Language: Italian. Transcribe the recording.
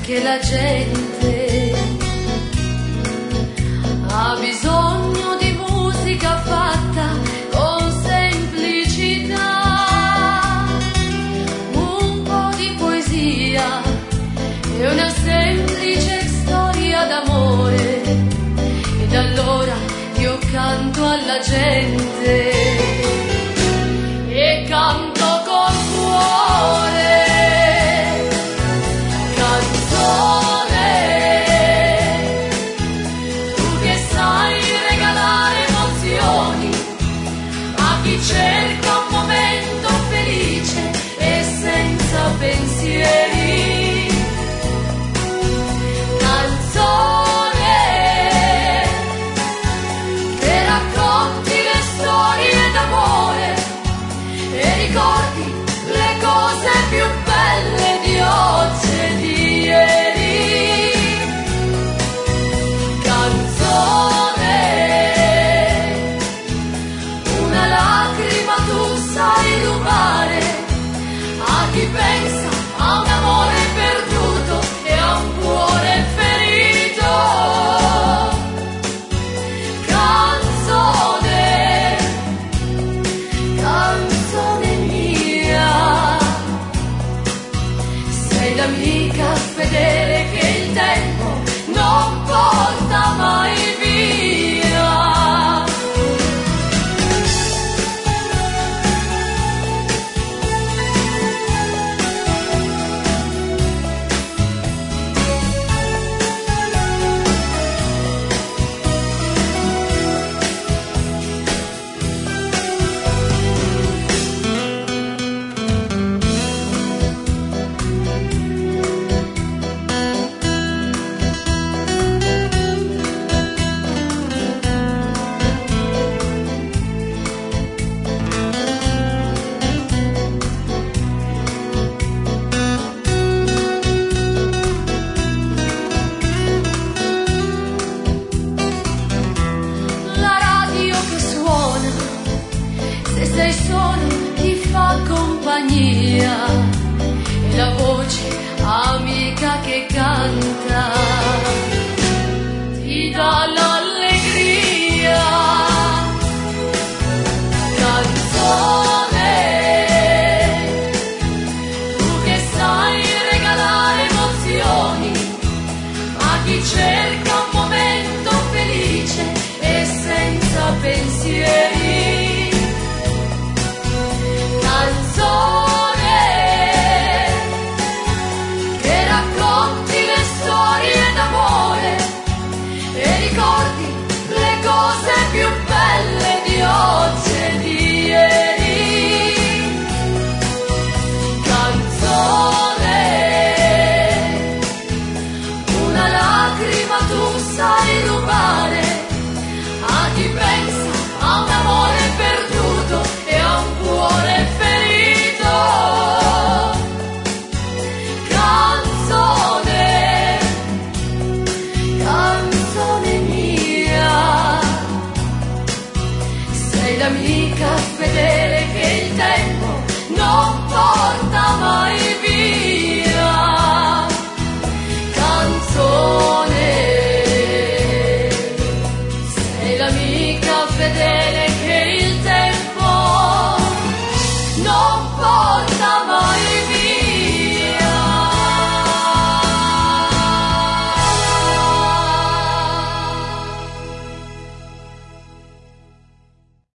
che la gente ha bisogno di musica fatta con semplicità, un po' di poesia e una semplice storia d'amore. Ed allora io canto alla gente e canto col cuore, canzone, tu che sai regalare emozioni a chi cerca un momento felice e senza pensieri. Canzone che racconti le storie d'amore e ricordi le cose più belle di oggi e di ieri. Canzone, una lacrima tu sai rubare a chi pensa a un amore perduto e a un cuore ferito. Canzone, canzone mia, sei l'amica fedele che il tempo non porta mai via. La radio che suona, se sei solo ti fa compagnia, e la voce amica che canta ti dà l'allegria. Canzone, tu che sai regalare emozioni a chi cerca un momento felice e senza pensieri. Canzone che racconti le storie d'amore e ricordi le cose più belle di oggi e di ieri. Canzone, una lacrima tu sai rubare a chi pensa a un amore perduto e a un cuore ferito. Canzone, canzone mia, sei l'amica fedele che il tempo non porta mai via.